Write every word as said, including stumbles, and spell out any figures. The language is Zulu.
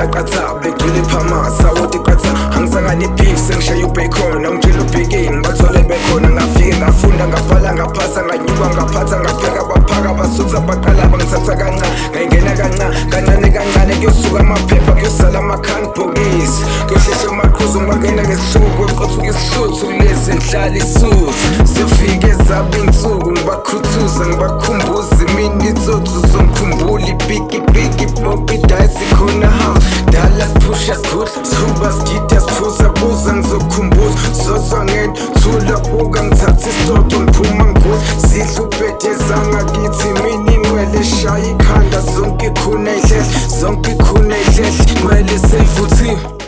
qatha begcwele phamasa wothi qatha angisangane beef sengishaya ubacon angitshela ubhekeni bathole bekhona ngafike ngafunda ngabhala ngaphasa nganyuka ngaphatha ngapheka baphaka basutha baqala bangithatha kancane ngayingena kancane kancane kancane kuyosuka amaphepha kuyosala amakhandbhokisi kuyohlehla amaqhuzu ngibangena ngesihluku eqothuka isihluthu kulezi nhlala isuthi sefike zaba insuku ngibakhuthuza ngibakhumbuza imini itsothu zomkhumbula ibhiki bhiki popi dice khona house dala sipusha sikhudla sihuba sigida siphuza buza ngizokukhumbuza sosangena thula buka ngithatha isitoto ngiphuma ngikudla sidla ubhede zangakithi imini inwele shaya ikhanda zonke ikhuna idlehla zonke ikhuna idlehla inwele seyivuthiwe